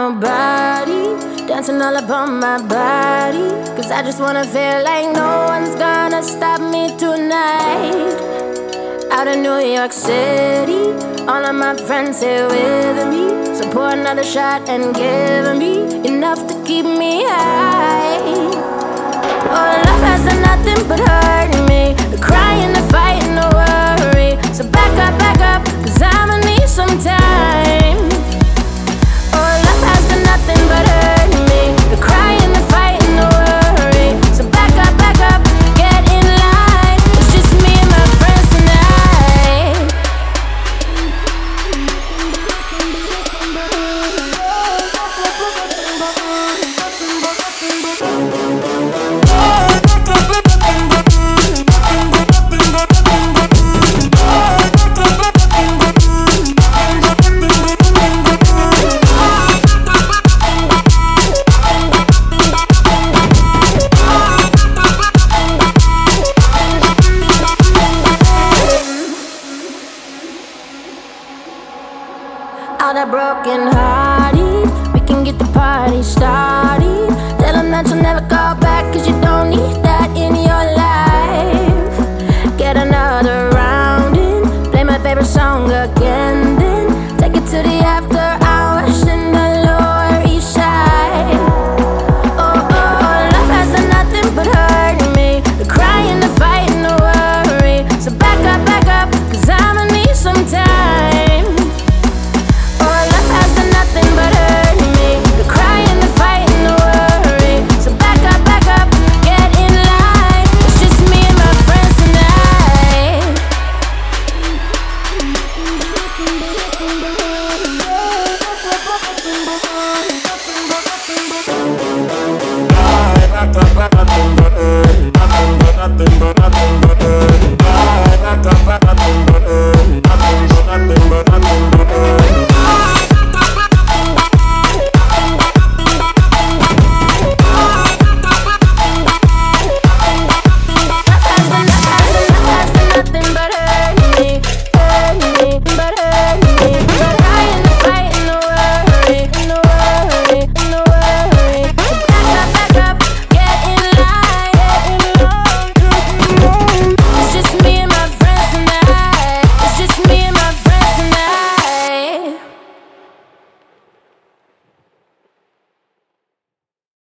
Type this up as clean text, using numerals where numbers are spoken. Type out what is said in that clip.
nobody, dancing all upon my body. Cause I just wanna feel like no one's gonna stop me tonight. Out of New York City, all of my friends here with me. So pour another shot and give me enough to keep me high. Oh, love has done nothing but hurting me. The crying, the fighting, the worry. So back up, cause I'ma need some time. Oh, love has done nothing but hurting me. The crying, the fighting, the worry. So back up, get in line. It's just me and my friends tonight. All that broken hearted, we can get the party started. Tell them that you'll never go back, cause you don't need that in your life. Get another round in, play my favorite song again.